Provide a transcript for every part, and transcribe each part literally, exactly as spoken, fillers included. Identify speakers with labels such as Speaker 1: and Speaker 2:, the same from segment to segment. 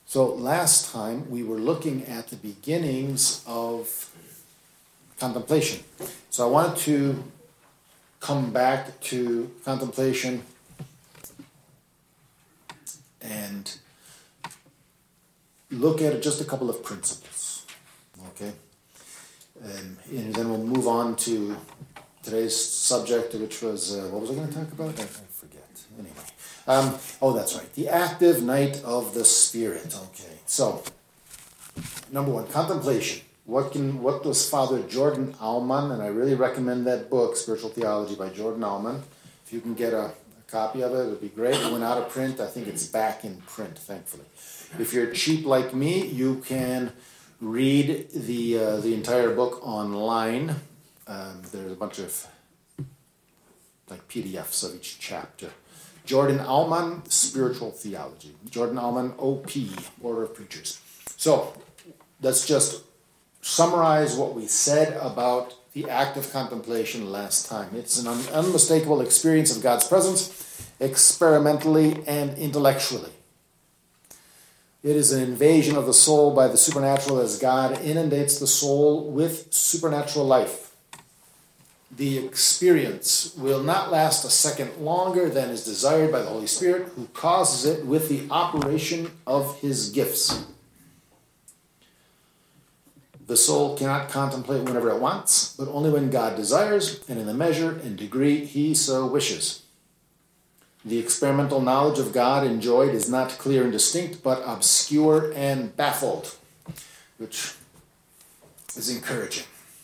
Speaker 1: So last time we were looking at the beginnings of contemplation. So I wanted to come back to contemplation and look at just a couple of principles. Okay? Um, and then we'll move on to today's subject, which was, uh, what was I going to talk about? I, I forget. Anyway. Um, oh, that's right. The active night of the Spirit. Okay. So, number one, contemplation. What can what does Father Jordan Aumann, and I really recommend that book, Spiritual Theology by Jordan Aumann. If you can get a, a copy of it, it would be great. It went out of print. I think it's back in print, thankfully. If you're cheap like me, you can read the uh, the entire book online. Um, there's a bunch of like P D Fs of each chapter. Jordan Aumann, Spiritual Theology. Jordan Aumann, O P, Order of Preachers. So let's just summarize what we said about the act of contemplation last time. It's an un- unmistakable experience of God's presence, experimentally and intellectually. It is an invasion of the soul by the supernatural as God inundates the soul with supernatural life. The experience will not last a second longer than is desired by the Holy Spirit, who causes it with the operation of his gifts. The soul cannot contemplate whenever it wants, but only when God desires, and in the measure and degree he so wishes. The experimental knowledge of God enjoyed is not clear and distinct, but obscure and baffled, which is encouraging.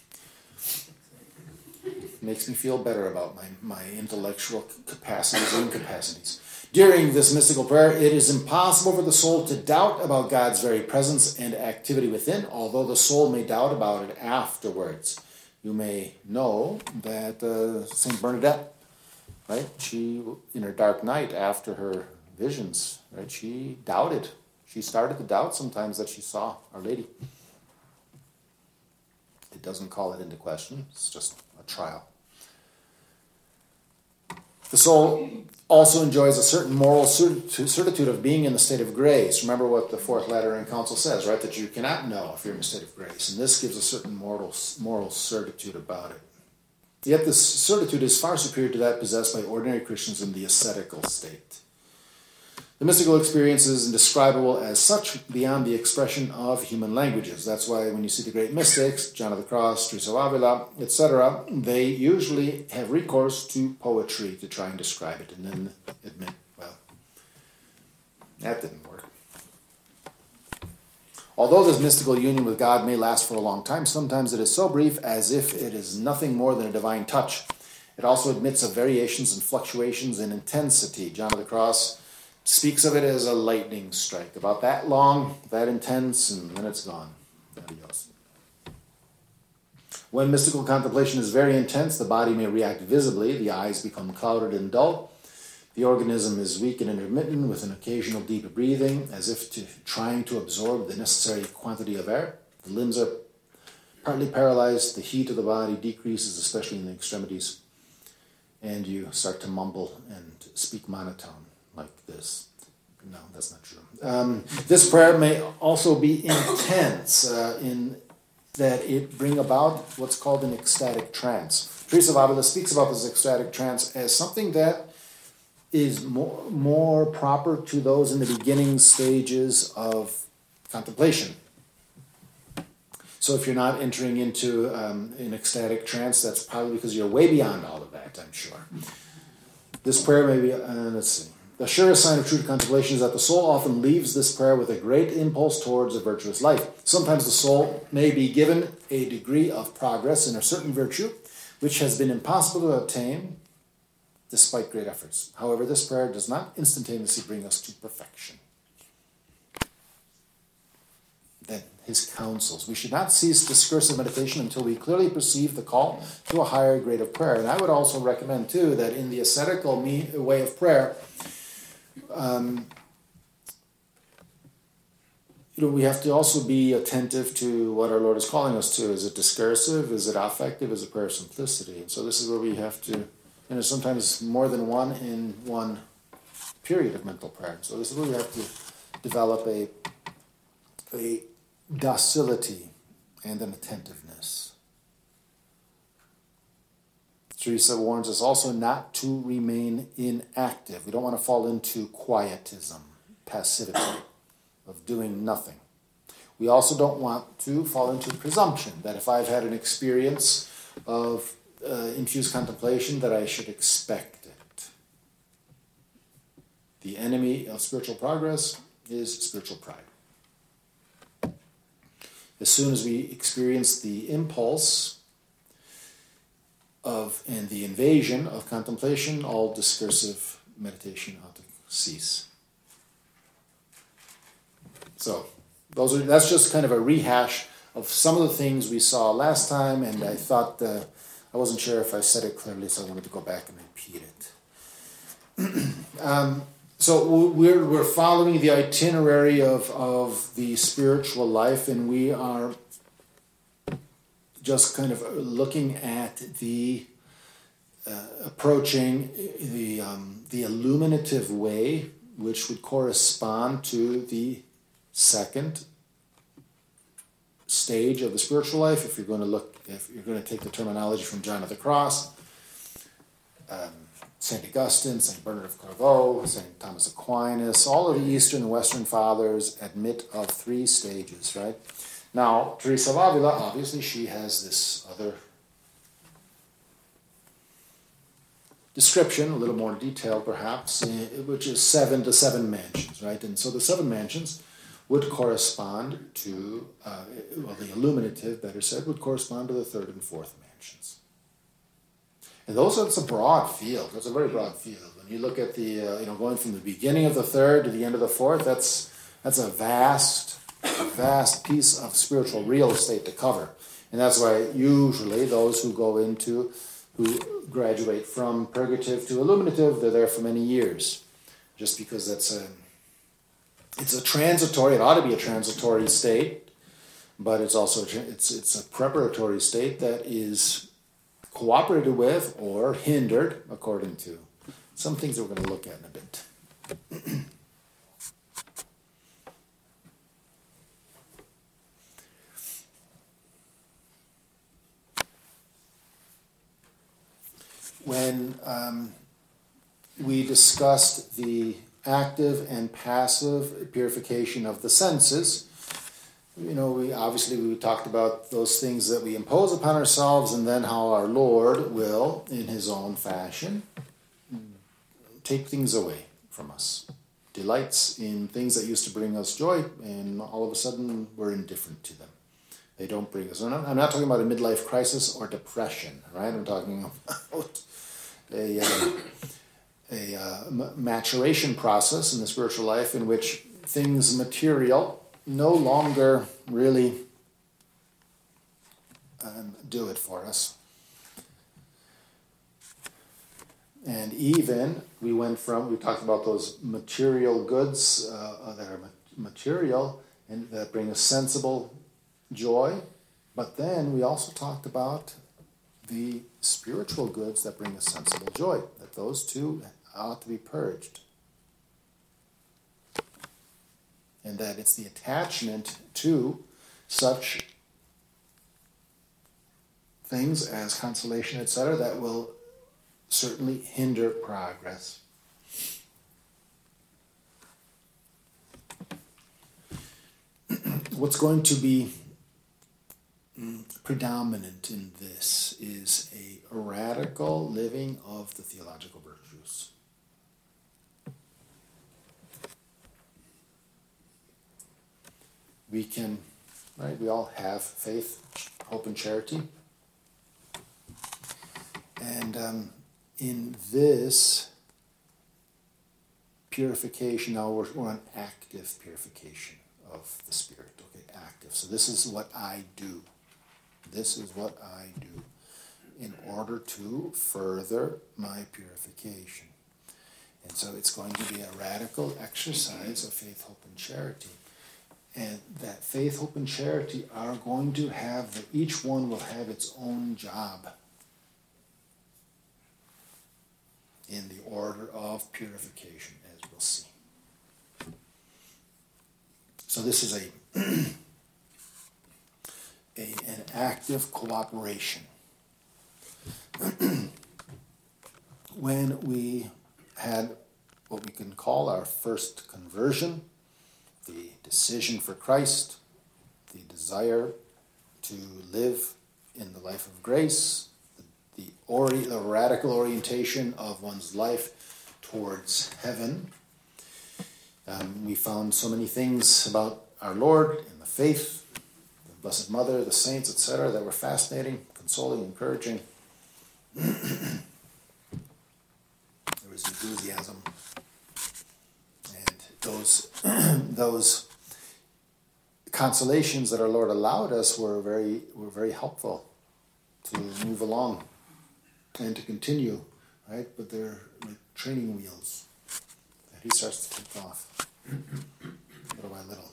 Speaker 1: Makes me feel better about my, my intellectual capacities and incapacities. During this mystical prayer, it is impossible for the soul to doubt about God's very presence and activity within, although the soul may doubt about it afterwards. You may know that uh, Saint Bernadette, right, she, in her dark night after her visions, right, she doubted. She started to doubt sometimes that she saw Our Lady. It doesn't call it into question. It's just a trial. The soul also enjoys a certain moral certitude of being in the state of grace. Remember what the Fourth Lateran Council says, right? That you cannot know if you're in a state of grace. And this gives a certain moral, moral certitude about it. Yet this certitude is far superior to that possessed by ordinary Christians in the ascetical state. The mystical experience is indescribable as such beyond the expression of human languages. That's why when you see the great mystics, John of the Cross, Teresa of Avila, et cetera, they usually have recourse to poetry to try and describe it and then admit, well, that didn't work. Although this mystical union with God may last for a long time, sometimes it is so brief as if it is nothing more than a divine touch. It also admits of variations and fluctuations in intensity. John of the Cross speaks of it as a lightning strike, about that long, that intense, and then it's gone. Adios. When mystical contemplation is very intense, the body may react visibly, the eyes become clouded and dull, the organism is weak and intermittent with an occasional deep breathing, as if to, trying to absorb the necessary quantity of air. The limbs are partly paralyzed, the heat of the body decreases, especially in the extremities, and you start to mumble and speak monotone. Like this. No, that's not true. Um, this prayer may also be intense uh, in that it bring about what's called an ecstatic trance. Teresa of Avila speaks about this ecstatic trance as something that is more, more proper to those in the beginning stages of contemplation. So if you're not entering into um, an ecstatic trance, that's probably because you're way beyond all of that, I'm sure. This prayer may be, uh, let's see. The surest sign of true contemplation is that the soul often leaves this prayer with a great impulse towards a virtuous life. Sometimes the soul may be given a degree of progress in a certain virtue, which has been impossible to attain despite great efforts. However, this prayer does not instantaneously bring us to perfection. Then, his counsels. We should not cease discursive meditation until we clearly perceive the call to a higher grade of prayer. And I would also recommend, too, that in the ascetical way of prayer, Um, you know, we have to also be attentive to what our Lord is calling us to. Is it discursive? Is it affective? Is it prayer of simplicity? And so this is where we have to, and there's sometimes more than one in one period of mental prayer. So this is where we have to develop a a docility and an attentiveness. Teresa warns us also not to remain inactive. We don't want to fall into quietism, passivity, of doing nothing. We also don't want to fall into presumption that if I've had an experience of uh, infused contemplation that I should expect it. The enemy of spiritual progress is spiritual pride. As soon as we experience the impulse of and the invasion of contemplation, all discursive meditation ought to cease. So, those are that's just kind of a rehash of some of the things we saw last time, and I thought uh, I wasn't sure if I said it clearly, so I wanted to go back and repeat it. um, so we're we're following the itinerary of of the spiritual life, and we are just kind of looking at the uh, approaching the um, the illuminative way, which would correspond to the second stage of the spiritual life. If you're going to look, if you're going to take the terminology from John of the Cross, um, Saint Augustine, Saint Bernard of Clairvaux, Saint Thomas Aquinas, all of the Eastern and Western fathers admit of three stages, right? Now, Teresa of Avila, obviously, she has this other description, a little more detailed perhaps, which is seven to seven mansions, right? And so the seven mansions would correspond to, uh, well, the illuminative, better said, would correspond to the third and fourth mansions. And those are, it's a broad field. It's a very broad field. When you look at the, uh, you know, going from the beginning of the third to the end of the fourth, that's that's a vast, vast piece of spiritual real estate to cover. And that's why usually those who go into, who graduate from purgative to illuminative, they're there for many years. Just because that's a, it's a transitory, it ought to be a transitory state, but it's also, it's, it's a preparatory state that is cooperated with or hindered according to some things that we're going to look at in a bit. When um, we discussed the active and passive purification of the senses, you know, we obviously we talked about those things that we impose upon ourselves, and then how our Lord will, in his own fashion, take things away from us. Delights in things that used to bring us joy, and all of a sudden we're indifferent to them. They don't bring us. I'm not, I'm not talking about a midlife crisis or depression, right? I'm talking about a, uh, a uh, maturation process in the spiritual life in which things material no longer really um, do it for us. And even we went from, we talked about those material goods uh, that are material and that bring us sensible joy, but then we also talked about the spiritual goods that bring us sensible joy, that those two ought to be purged. And that it's the attachment to such things as consolation, et cetera, that will certainly hinder progress. What's going to be predominant in this is a radical living of the theological virtues. We can, right, we all have faith, hope, and charity. And um, in this purification, now we're, we're on active purification of the spirit, okay, active. So this is what I do. This is what I do in order to further my purification. And so it's going to be a radical exercise of faith, hope, and charity. And that faith, hope, and charity are going to have, the, each one will have its own job in the order of purification, as we'll see. So this is a a, an active cooperation. When we had what we can call our first conversion, the decision for Christ, the desire to live in the life of grace, the, the, ori- the radical orientation of one's life towards heaven. Um, we found so many things about our Lord and the faith, the Blessed Mother, the saints, et cetera, that were fascinating, consoling, encouraging. There was enthusiasm, and those those consolations that our Lord allowed us were very were very helpful to move along and to continue, right? But they're like training wheels that He starts to take off little by little.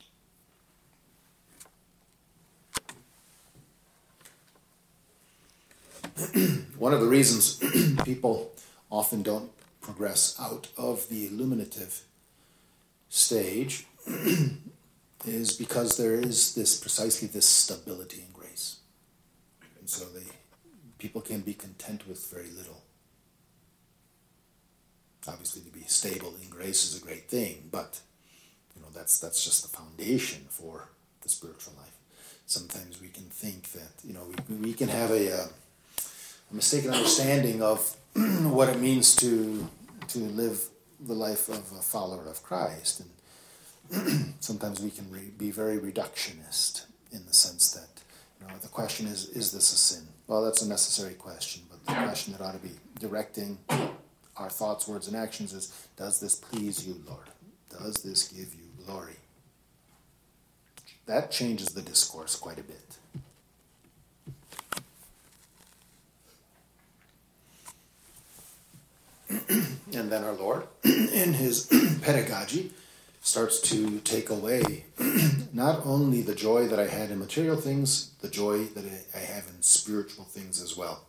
Speaker 1: One of the reasons people often don't progress out of the illuminative stage is because there is this precisely this stability in grace. And so they people can be content with very little. Obviously, to be stable in grace is a great thing, but you know that's that's just the foundation for the spiritual life. Sometimes we can think that you know we we can have a, a mistaken understanding of what it means to to live the life of a follower of Christ, and sometimes we can re- be very reductionist in the sense that you know the question is is this a sin? Well, that's a necessary question, but the question that ought to be directing our thoughts, words, and actions is: does this please you, Lord? Does this give you glory? That changes the discourse quite a bit. And then our Lord, in His pedagogy, starts to take away not only the joy that I had in material things, the joy that I have in spiritual things as well.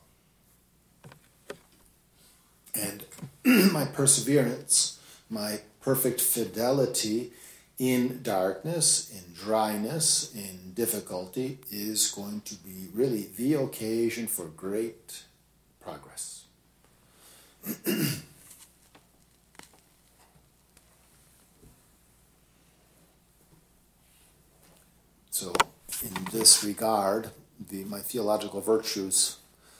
Speaker 1: And my perseverance, my perfect fidelity in darkness, in dryness, in difficulty is going to be really the occasion for great progress. So, in this regard, the, my theological virtues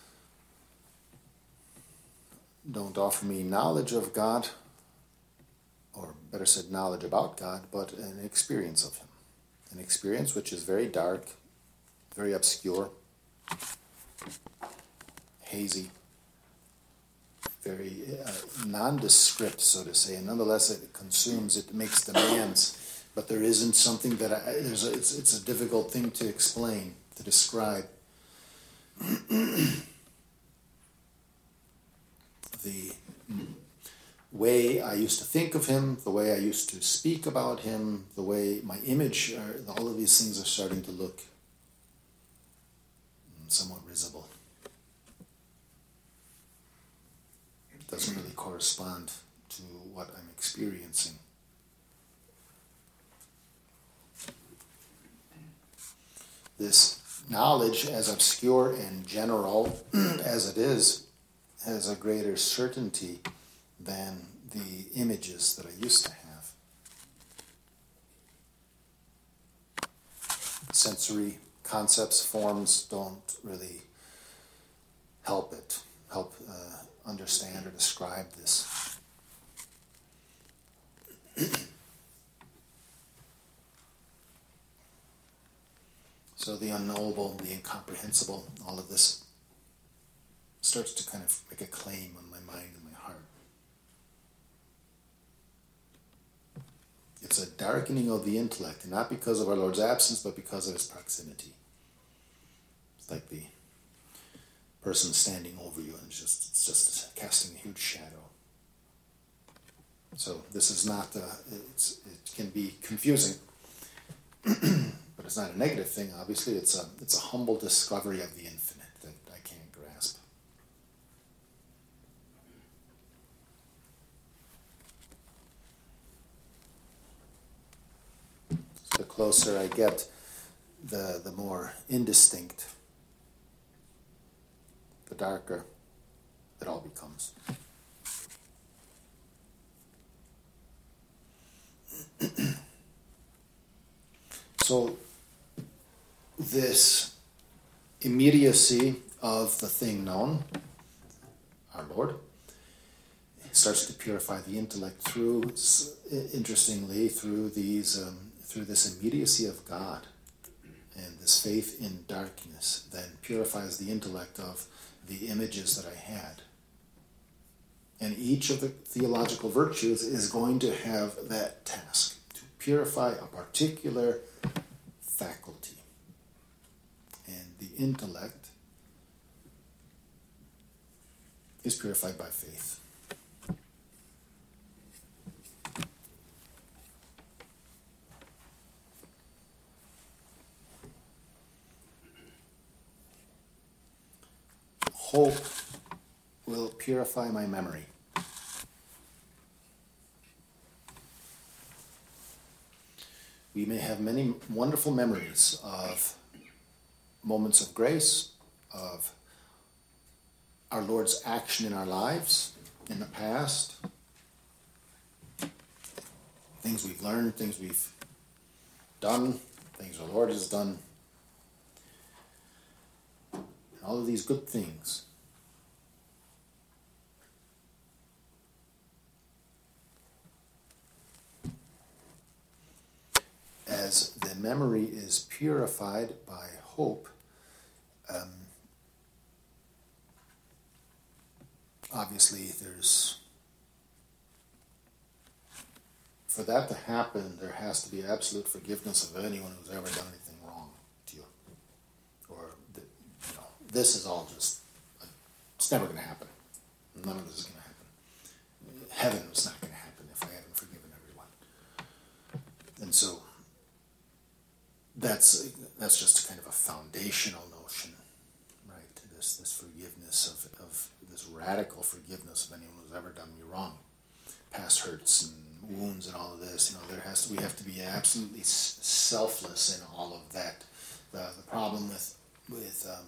Speaker 1: don't offer me knowledge of God, or better said, knowledge about God, but an experience of Him. An experience which is very dark, very obscure, hazy, very uh, nondescript, so to say, and nonetheless it consumes, it makes demands, but there isn't something that I, there's a, it's, it's a difficult thing to explain, to describe. The way I used to think of Him, the way I used to speak about Him, the way my image, are, all of these things are starting to look somewhat risible. It doesn't really correspond to what I'm experiencing. This knowledge, as obscure and general as it is, has a greater certainty than the images that I used to have. Sensory concepts, forms don't really help it, help uh, understand or describe this. So the unknowable, the incomprehensible, all of this starts to kind of make a claim on my mind and my heart. It's a darkening of the intellect, and not because of our Lord's absence, but because of His proximity. It's like the person standing over you, and it's just, it's just casting a huge shadow. So this is not, uh, it's, it can be confusing, but it's not a negative thing, obviously. It's a, it's a humble discovery of the infinite that I can't grasp. the closer I get, the, the more indistinct, the darker it all becomes. So this immediacy of the thing known, our Lord, starts to purify the intellect through, interestingly, through these, um, through this immediacy of God, and this faith in darkness then purifies the intellect of the images that I had. And each of the theological virtues is going to have that task, to purify a particular faculty. And the intellect is purified by faith. Hope will purify my memory. We may have many wonderful memories of moments of grace, of our Lord's action in our lives in the past, things we've learned, things we've done, things our Lord has done, and all of these good things. As the memory is purified by hope, um, obviously there's, for that to happen, there has to be absolute forgiveness of anyone who's ever done anything wrong to you. Or, the, you know, this is all just, it's never going to happen. None of this is going to happen. Heaven is not going to happen if I haven't forgiven everyone. And so, That's that's just kind of a foundational notion, right? This this forgiveness of, of this radical forgiveness of anyone who's ever done me wrong, past hurts and wounds and all of this. You know, there has to we have to be absolutely selfless in all of that. The the problem with with um,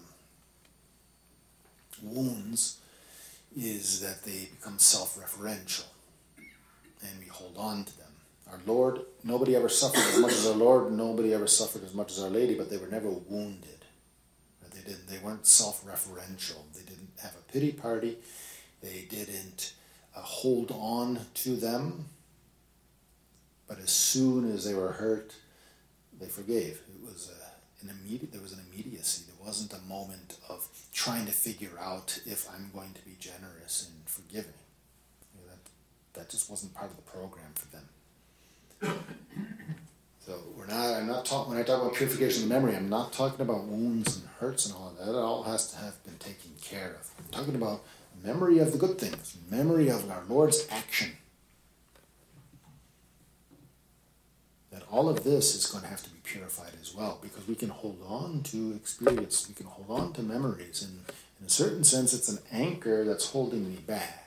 Speaker 1: wounds is that they become self-referential, and we hold on to them. Our Lord, nobody ever suffered as much as our Lord, nobody ever suffered as much as Our Lady, but they were never wounded. They didn't. They weren't self-referential. They didn't have a pity party. They didn't uh, hold on to them. But as soon as they were hurt, they forgave. It was a, an immediate. There was an immediacy. There wasn't a moment of trying to figure out if I'm going to be generous and forgiving. You know, that that just wasn't part of the program for them. So we're not. I'm not talking when I talk about purification of the memory. I'm not talking about wounds and hurts and all of that. It all has to have been taken care of. I'm talking about memory of the good things, memory of our Lord's action. That all of this is going to have to be purified as well, because we can hold on to experience. We can hold on to memories, and in a certain sense, it's an anchor that's holding me back.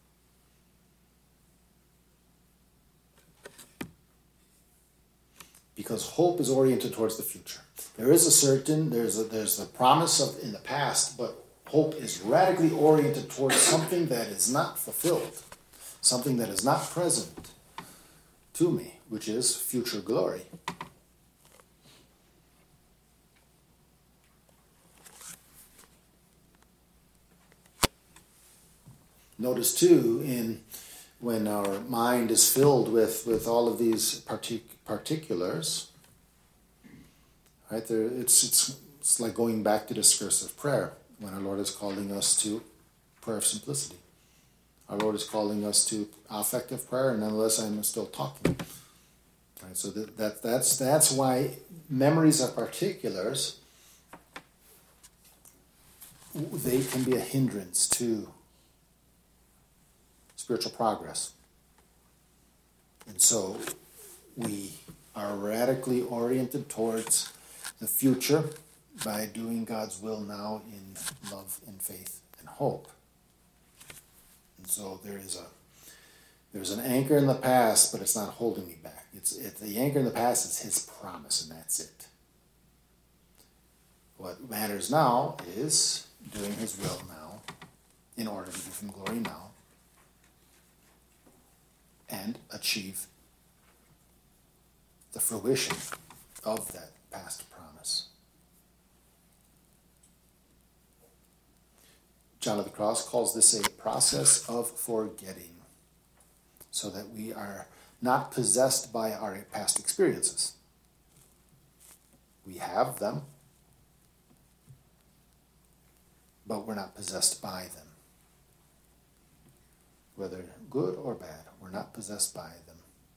Speaker 1: Because hope is oriented towards the future. There is a certain, there's a, there's a promise of in the past, but hope is radically oriented towards something that is not fulfilled, something that is not present to me, which is future glory. Notice too, in when our mind is filled with, with all of these partic- particulars, right? There, it's, it's it's like going back to discursive prayer when our Lord is calling us to prayer of simplicity. Our Lord is calling us to affective prayer, and nonetheless, I'm still talking. Right? So that, that that's that's why memories of particulars, they can be a hindrance to spiritual progress. And so we are radically oriented towards the future by doing God's will now in love and faith and hope. And so there is a There's an anchor in the past, but it's not holding me back. It's it, the anchor in the past is his promise, and that's it. What matters now is doing his will now, in order to give him glory now, and achieve the fruition of that past promise. John of the Cross calls this a process of forgetting, so that we are not possessed by our past experiences. We have them, but we're not possessed by them. Whether good or bad, we're not possessed by them.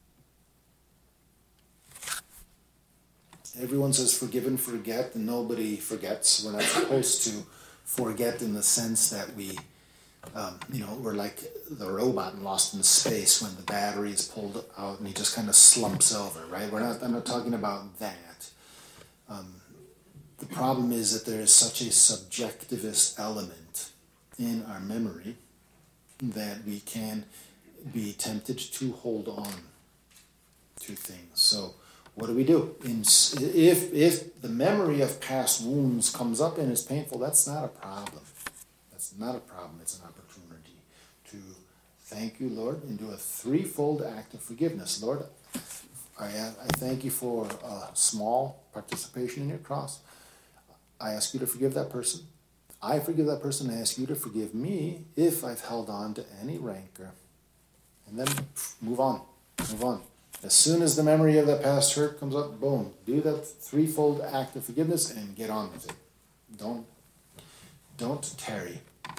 Speaker 1: Everyone says forgive and forget, and nobody forgets. We're not supposed to forget in the sense that we, um, you know, we're like the robot in Lost in Space when the battery is pulled out and he just kind of slumps over, right? We're not. I'm not talking about that. Um, the problem is that there is such a subjectivist element in our memory that we can be tempted to hold on to things. So what do we do? In, if, if the memory of past wounds comes up and is painful, that's not a problem. That's not a problem. It's an opportunity to thank you, Lord, and do a threefold act of forgiveness. Lord, I, I thank you for a small participation in your cross. I ask you to forgive that person. I forgive that person. I ask you to forgive me if I've held on to any rancor. And then move on. Move on. As soon as the memory of that past hurt comes up, boom, do that threefold act of forgiveness and get on with it. Don't, don't tarry.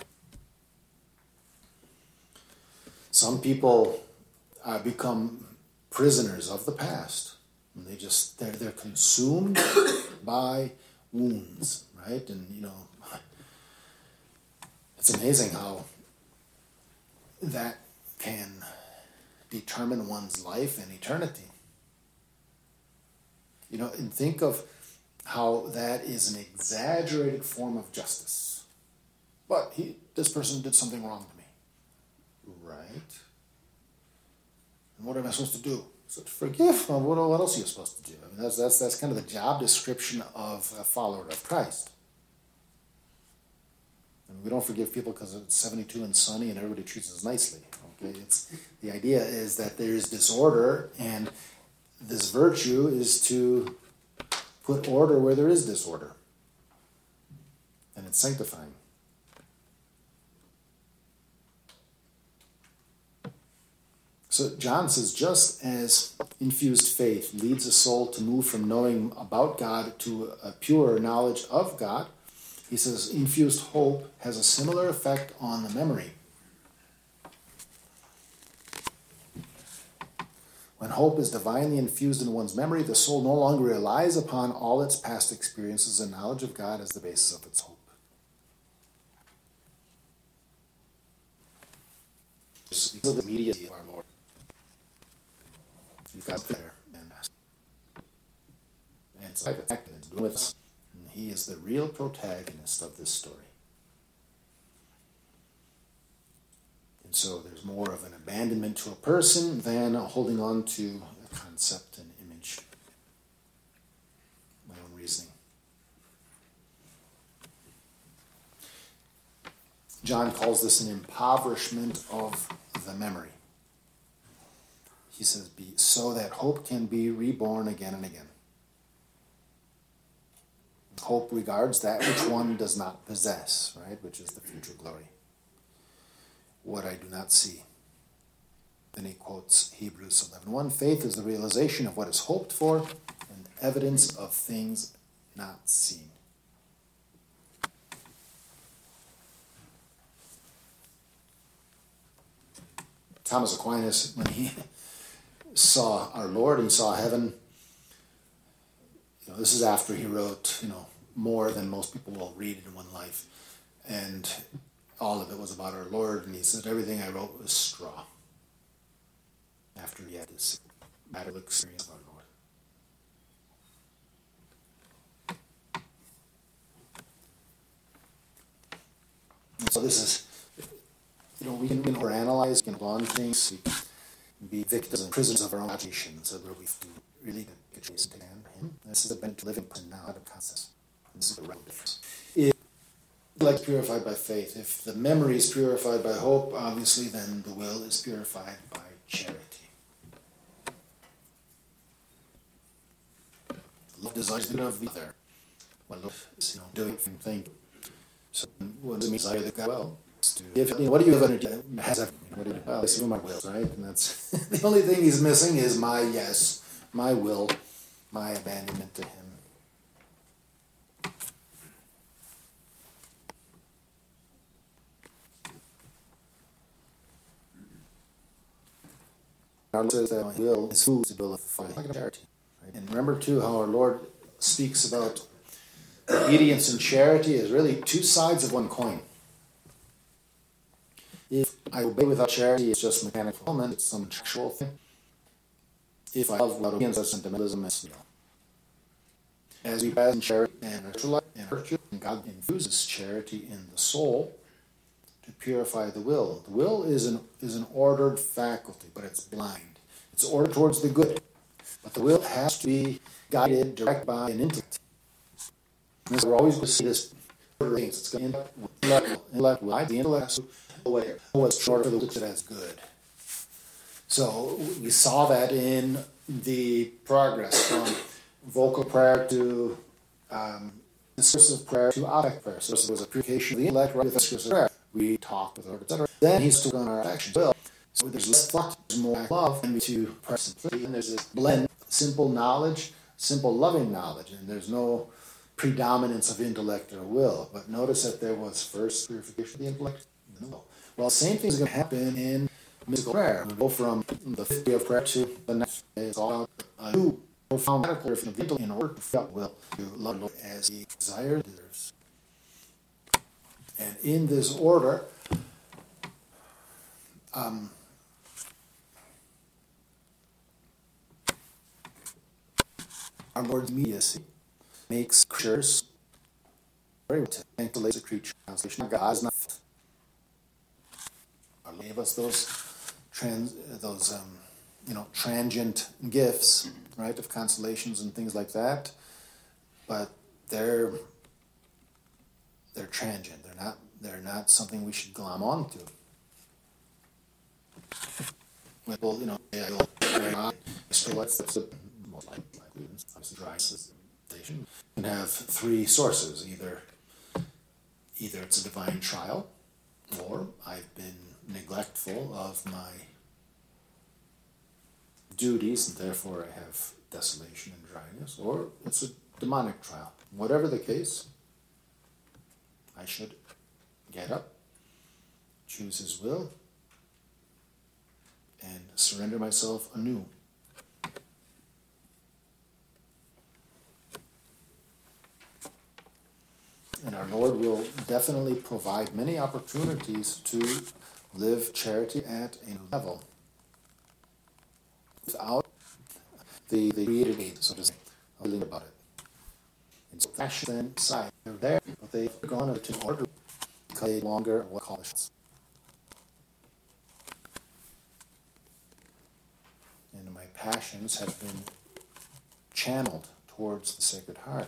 Speaker 1: Some people uh, become prisoners of the past. And they just, they're, they're consumed by wounds, right? And, you know, it's amazing how that can determine one's life and eternity. You know, and think of how that is an exaggerated form of justice. But he, this person did something wrong to me. Right? And what am I supposed to do? So to forgive. Well, what, what else are you supposed to do? I mean, that's, that's, that's kind of the job description of a follower of Christ. And we don't forgive people because it's seventy-two and sunny and everybody treats us nicely. Okay, it's the idea is that there is disorder, and this virtue is to put order where there is disorder, and it's sanctifying. So John says, just as infused faith leads a soul to move from knowing about God to a pure knowledge of God, he says infused hope has a similar effect on the memory. When hope is divinely infused in one's memory, the soul no longer relies upon all its past experiences and knowledge of God as the basis of its hope. The immediacy of our Lord. You've got there, and, and it's like it's with us. And he is the real protagonist of this story. And so there's more of an abandonment to a person than a holding on to a concept and image. My own reasoning. John calls this an impoverishment of the memory. He says, be, so that hope can be reborn again and again. Hope regards that which one does not possess, right, which is the future glory. What I do not see. Then he quotes Hebrews eleven one. Faith is the realization of what is hoped for and evidence of things not seen. Thomas Aquinas, when he saw our Lord and saw heaven, you know, this is after he wrote, you know, more than most people will read in one life. And all of it was about our Lord, and he said, everything I wrote was straw. After he had this battle experience of our Lord. And so this is, you know, we can overanalyze, we can go on things. be victims and prisoners of our own agitations, so where we have to really get choice to him. This is a benefit living person now out of concepts. This is the real difference. If like purified by faith, if the memory is purified by hope, obviously then the will is purified by charity. Love desires the good of the other. Well, love is, you know, doing thing. So what does it mean? Desire the good well? To give, you know, what do you have energy? Has everything. What do you well, this is my will, right? And that's the only thing he's missing is my yes, my will, my abandonment to him. Our Lord says that my will is whose the will of charity. Right? And remember too how our Lord speaks about obedience and charity is really two sides of one coin. If I obey without charity, it's just mechanical element, it's some actual thing. If I love without obedience, that's sentimentalism, it's, you know. As we pass in charity and virtue, and virtue, and God infuses charity in the soul to purify the will. The will is an is an ordered faculty, but it's blind. It's ordered towards the good. But the will has to be guided, directed by an intellect. And so we're always going to see this order of things. It's going to intellect, intellect, will, the intellect aware what's short of the look at as good. So we saw that in the progress from vocal prayer to um, discursive prayer to affect prayer. So there was a purification of the intellect right with discursive prayer. We talk with our et cetera. Then he's still on our actions. Well, so there's less thought, there's more love, and we to prayer simplicity. And there's this blend, simple knowledge, simple loving knowledge, and there's no predominance of intellect or will. But notice that there was first purification of the intellect. No. Well, the same thing is going to happen in mystical prayer. We go from the fifth day of prayer to the next day. It's all a new profound radical of the intellect in order to feel will to love the Lord as he desires deserves. And in this order, um, our Lord's immediacy makes creatures very thankful to the creature translation. God is not. Our Lord gave us those trans, those um, you know, transient gifts, right, of consolations and things like that, but they're they're transient. They're not. They're not something we should glom onto. Well, you know, yeah, so that's the most likely. Obviously, dry station can have three sources. Either, either it's a divine trial, or I've been neglectful of my duties, and therefore I have desolation and dryness, or it's a demonic trial. Whatever the case, I should get up, choose his will, and surrender myself anew. And our Lord will definitely provide many opportunities to live charity at a level without the, the created aid, so to say, of feeling about it. And so fashion and side, they're there, but they've gone to order because they longer what call the shots. And my passions have been channeled towards the Sacred Heart.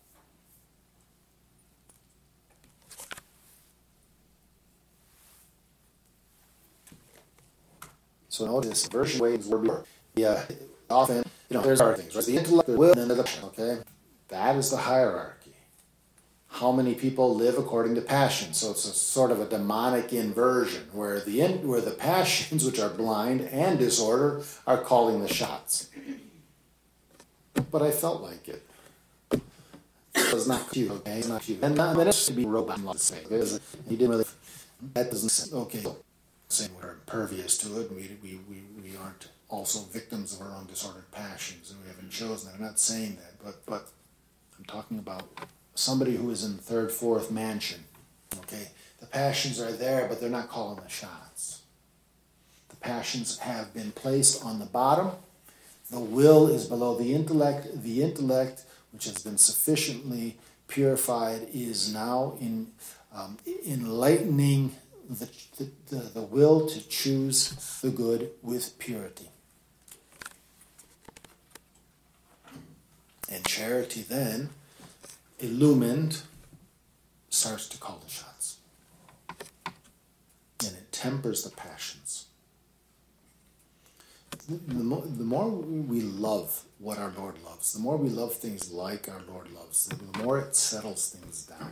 Speaker 1: So notice version waves were before. Yeah, often, you know, there's other things, right? The intellect, the will, and the passion, okay? That is the hierarchy. How many people live according to passion? So it's a sort of a demonic inversion where the in, where the passions, which are blind and disorder, are calling the shots. But I felt like it. It was not cute, okay? It's not cute. And not, that has to be robot, let's say. He didn't really, that doesn't say, okay. Saying we're impervious to it, we, we, we, we aren't also victims of our own disordered passions, and we haven't chosen that. I'm not saying that, but, but I'm talking about somebody who is in the third, fourth mansion, okay? The passions are there, but they're not calling the shots. The passions have been placed on the bottom. The will is below the intellect. The intellect, which has been sufficiently purified, is now in um, enlightening The, the, the will to choose the good with purity. And charity then, illumined, starts to call the shots. And it tempers the passions. The, the, more, the more we love what our Lord loves, the more we love things like our Lord loves, the more it settles things down.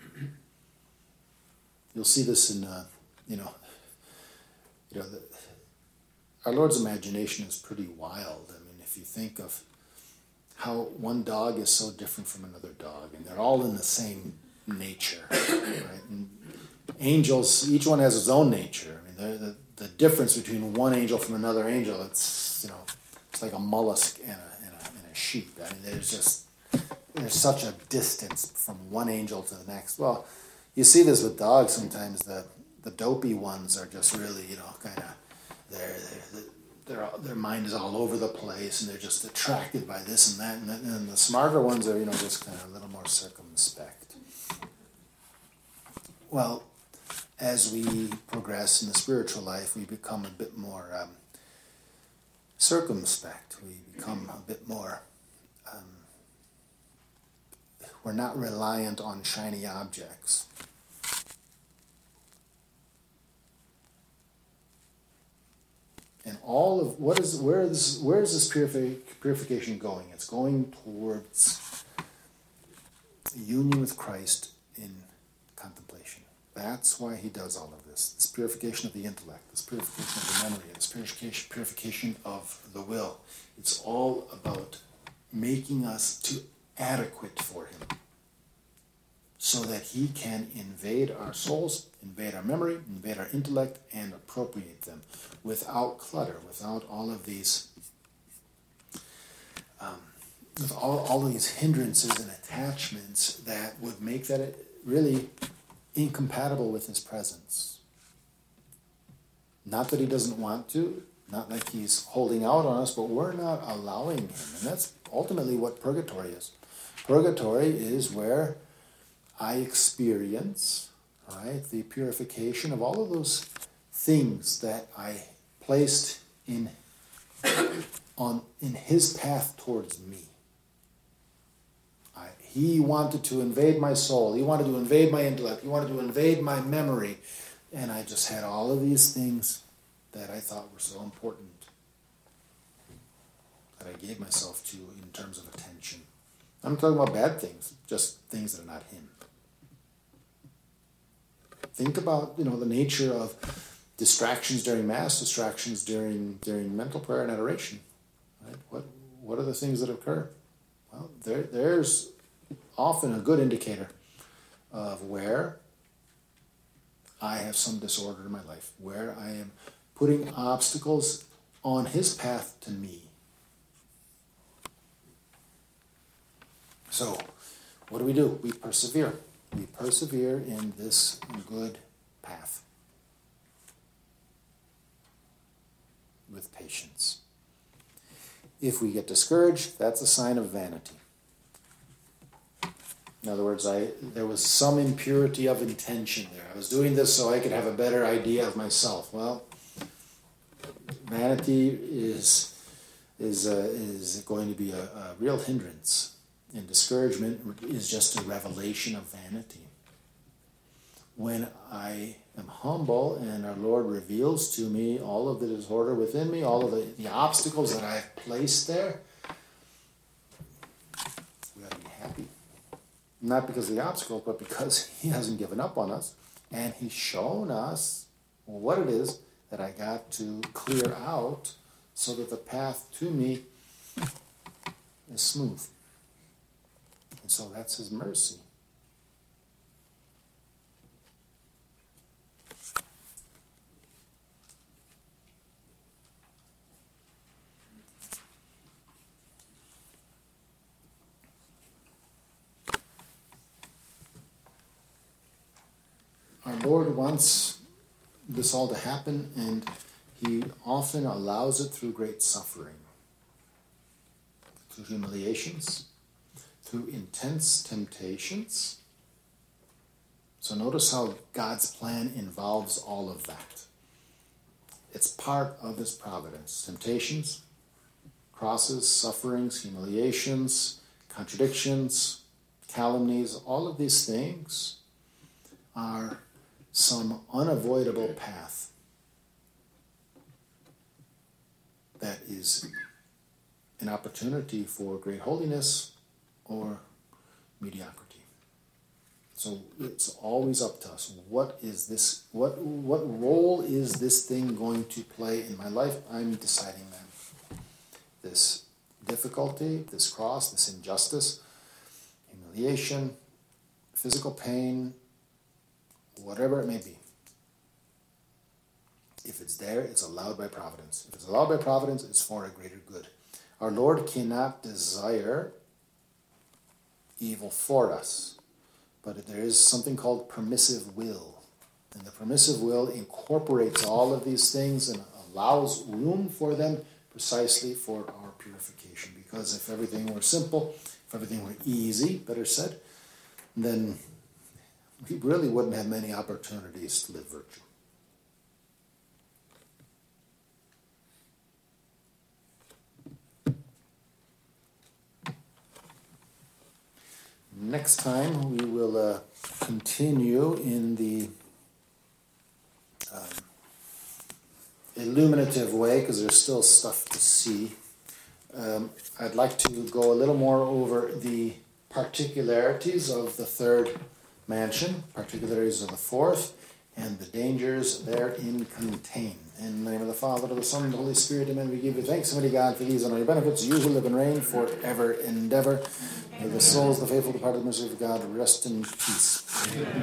Speaker 1: You'll see this in, uh, you know, you know, the, our Lord's imagination is pretty wild. I mean, if you think of how one dog is so different from another dog, and they're all in the same nature, right? And angels, each one has its own nature. I mean, the, the difference between one angel from another angel, it's, you know, it's like a mollusk and a, and a, and a sheep. I mean, there's just, there's such a distance from one angel to the next. Well, you see this with dogs sometimes. The, the dopey ones are just really, you know, kind of, they're, they're, Their, their mind is all over the place, and they're just attracted by this and that, and, that, and the smarter ones are, you know, just kind of a little more circumspect. Well, as we progress in the spiritual life, we become a bit more um, circumspect. We become a bit more, um, we're not reliant on shiny objects. And all of what is where is where is this purifi- purification going? It's going towards union with Christ in contemplation. That's why he does all of this. This purification of the intellect, this purification of the memory, this purification purification of the will. It's all about making us too adequate for him, so that he can invade our souls, invade our memory, invade our intellect, and appropriate them without clutter, without all of these, um, with all, all of these hindrances and attachments that would make that really incompatible with his presence. Not that he doesn't want to, not like he's holding out on us, but we're not allowing him. And that's ultimately what purgatory is. Purgatory is where I experience, right, the purification of all of those things that I placed in on in his path towards me. I, he wanted to invade my soul. He wanted to invade my intellect. He wanted to invade my memory. And I just had all of these things that I thought were so important that I gave myself to in terms of attention. I'm not talking about bad things, just things that are not him. Think about, you know, the nature of distractions during Mass, distractions during during mental prayer and adoration. Right? What what are the things that occur? Well, there there's often a good indicator of where I have some disorder in my life, where I am putting obstacles on his path to me. So, what do we do? We persevere. We persevere in this good path with patience. If we get discouraged, that's a sign of vanity. In other words, I there was some impurity of intention there. I was doing this so I could have a better idea of myself. Well, vanity is is uh, is going to be a, a real hindrance. And discouragement is just a revelation of vanity. When I am humble and our Lord reveals to me all of the disorder within me, all of the, the obstacles that I've placed there, we got to be happy. Not because of the obstacles, but because he hasn't given up on us. And he's shown us what it is that I got to clear out so that the path to me is smooth. And so that's his mercy. Our Lord wants this all to happen, and he often allows it through great suffering, through humiliations, through intense temptations. So notice how God's plan involves all of that. It's part of his providence. Temptations, crosses, sufferings, humiliations, contradictions, calumnies, all of these things are some unavoidable path that is an opportunity for great holiness or mediocrity. So it's always up to us. What is this? What what role is this thing going to play in my life? I'm deciding that. This difficulty, this cross, this injustice, humiliation, physical pain, whatever it may be. If it's there, it's allowed by providence. If it's allowed by providence, it's for a greater good. Our Lord cannot desire evil for us. But there is something called permissive will. And the permissive will incorporates all of these things and allows room for them precisely for our purification. Because if everything were simple, if everything were easy, better said, then we really wouldn't have many opportunities to live virtue. Next time we will uh, continue in the um, illuminative way, because there's still stuff to see. Um, I'd like to go a little more over the particularities of the third mansion, particularities of the fourth, and the dangers therein contained. In the name of the Father, of the Son, and the Holy Spirit, amen. We give you thanks, Almighty God, for these and all your benefits, you who live and reign forever and ever. May the souls of the faithful departed, mercy of God, rest in peace.